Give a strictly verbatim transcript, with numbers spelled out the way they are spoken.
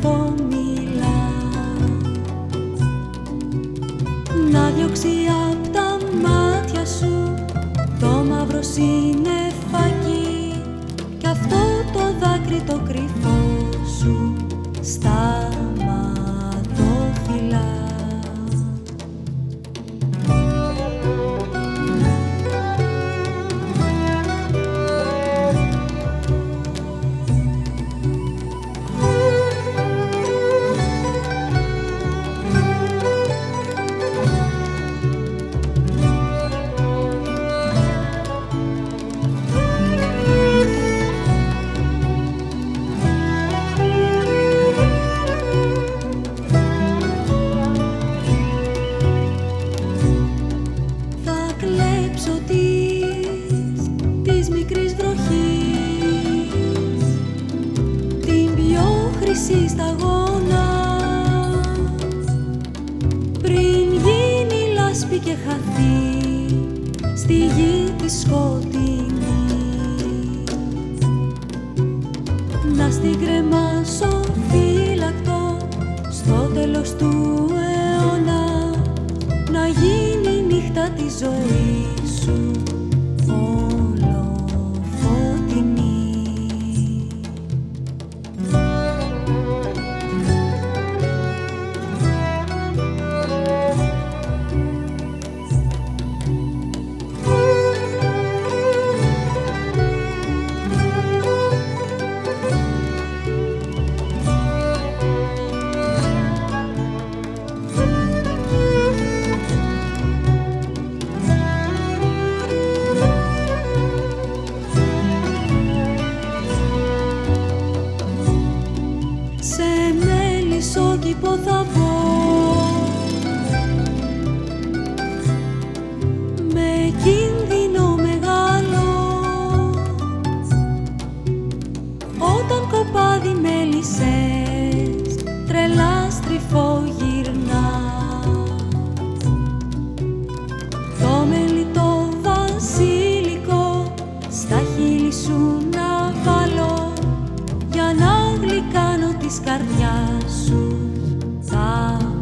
κρυφό μιλάς, να διώξει απ' τα μάτια σου το μαύρο συννεφάκι κι αυτό το δάκρυ το κρυφό σου σταματόφυλλα. Σταγόνα πριν γίνει λάσπη και χαθεί στη γη τη σκοτεινή, να στην κρεμάσω φύλακτο στο τέλος του αιώνα, να γίνει νύχτα τη ζωή σου όλο φωτεινή. Θα πω με κίνδυνο μεγάλο, όταν κοπάδι μέλισσες τρελά στριφογυρνά, το μελιτό βασίλικο στα χείλη σου να βάλω για να γλυκάνω της καρδιάς σου. Ah